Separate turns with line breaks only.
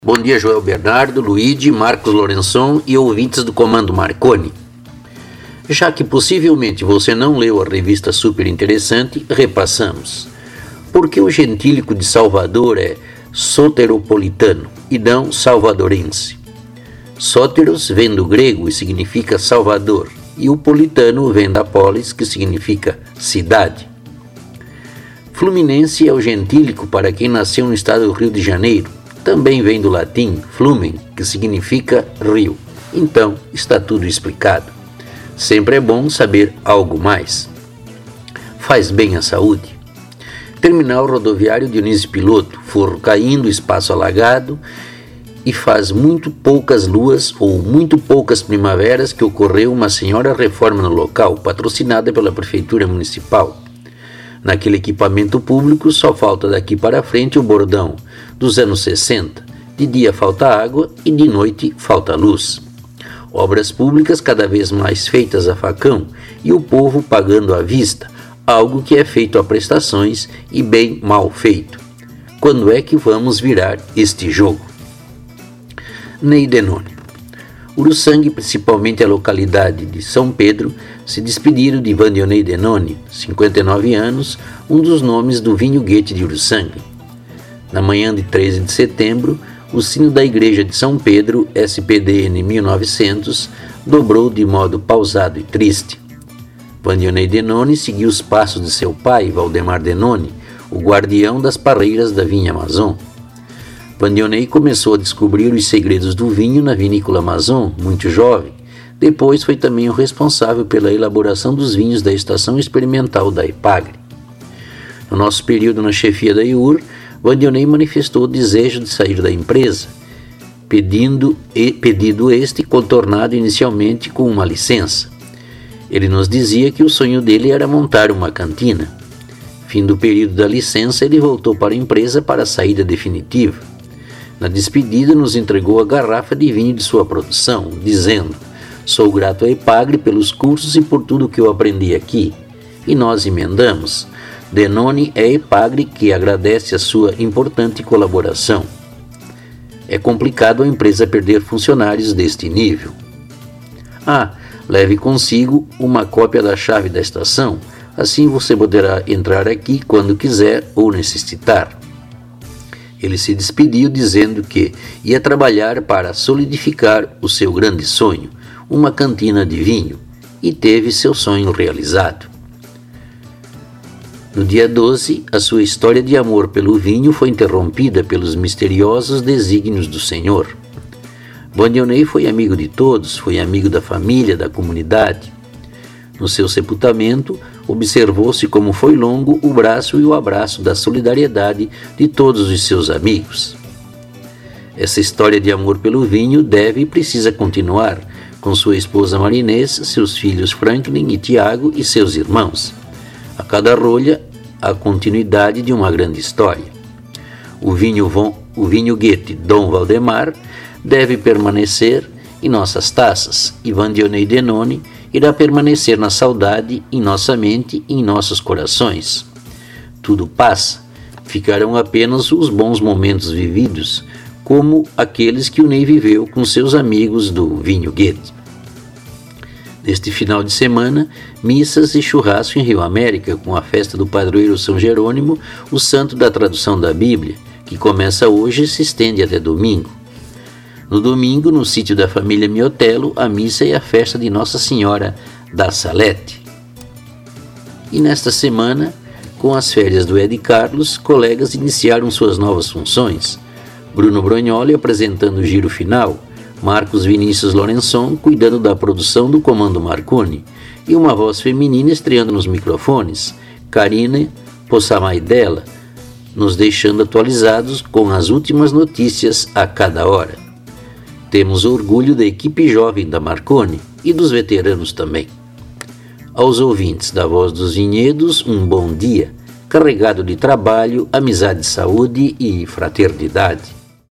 Bom dia, Joel Bernardo, Luigi, Marcos Lorençon e ouvintes do Comando Marconi. Já que possivelmente você não leu a revista super interessante, repassamos. Por que o gentílico de Salvador é soteropolitano e não salvadorense? Sóteros vem do grego e significa Salvador, e o politano vem da polis, que significa cidade. Fluminense é o gentílico para quem nasceu no estado do Rio de Janeiro. Também vem do latim flumen, que significa rio. Então, está tudo explicado. Sempre é bom saber algo mais. Faz bem à saúde. Terminal rodoviário Dionísio Piloto, forro caindo, espaço alagado, e faz muito poucas luas ou muito poucas primaveras que ocorreu uma senhora reforma no local, patrocinada pela Prefeitura Municipal. Naquele equipamento público só falta daqui para frente o bordão dos anos 60. De dia falta água e de noite falta luz. Obras públicas cada vez mais feitas a facão e o povo pagando à vista, algo que é feito a prestações e bem mal feito. Quando é que vamos virar este jogo? Ney Denoni. Uruçanga, principalmente a localidade de São Pedro, se despediram de Vandionei Denoni, 59 anos, um dos nomes do vinho Goethe de Uruçanga. Na manhã de 13 de setembro, o sino da igreja de São Pedro, SPDN 1900, dobrou de modo pausado e triste. Vandionei Denoni seguiu os passos de seu pai, Valdemar Denoni, o guardião das parreiras da vinha Amazon. Vandionei começou a descobrir os segredos do vinho na vinícola Amazon, muito jovem. Depois foi também o responsável pela elaboração dos vinhos da estação experimental da Epagre. No nosso período na chefia da IUR, Vandionei manifestou o desejo de sair da empresa, pedido este contornado inicialmente com uma licença. Ele nos dizia que o sonho dele era montar uma cantina. Fim do período da licença, ele voltou para a empresa para a saída definitiva. Na despedida, nos entregou a garrafa de vinho de sua produção, dizendo: "Sou grato a Epagre pelos cursos e por tudo que eu aprendi aqui." E nós emendamos: "Denoni é Epagre que agradece a sua importante colaboração." É complicado a empresa perder funcionários deste nível. Leve consigo uma cópia da chave da estação, assim você poderá entrar aqui quando quiser ou necessitar. Ele se despediu dizendo que ia trabalhar para solidificar o seu grande sonho, uma cantina de vinho, e teve seu sonho realizado. No dia 12, a sua história de amor pelo vinho foi interrompida pelos misteriosos desígnios do Senhor. Vandionei foi amigo de todos, foi amigo da família, da comunidade. No seu sepultamento, observou-se como foi longo o braço e o abraço da solidariedade de todos os seus amigos. Essa história de amor pelo vinho deve e precisa continuar, com sua esposa Marinês, seus filhos Franklin e Tiago e seus irmãos. A cada rolha, a continuidade de uma grande história. O vinho Goethe Dom Valdemar deve permanecer em nossas taças, e Vandionei Denoni irá permanecer na saudade, em nossa mente e em nossos corações. Tudo passa, ficarão apenas os bons momentos vividos, como aqueles que o Ney viveu com seus amigos do vinho Goethe. Neste final de semana, missas e churrasco em Rio América, com a festa do padroeiro São Jerônimo, o santo da tradução da Bíblia, que começa hoje e se estende até domingo. No domingo, no sítio da família Miotelo, a missa e a festa de Nossa Senhora da Salete. E nesta semana, com as férias do Ed Carlos, colegas iniciaram suas novas funções. Bruno Brognoli apresentando o giro final, Marcos Vinícius Lorençon cuidando da produção do Comando Marconi, e uma voz feminina estreando nos microfones, Karina Possamaidela, nos deixando atualizados com as últimas notícias a cada hora. Temos orgulho da equipe jovem da Marconi e dos veteranos também. Aos ouvintes da Voz dos Vinhedos, um bom dia, carregado de trabalho, amizade, saúde e fraternidade.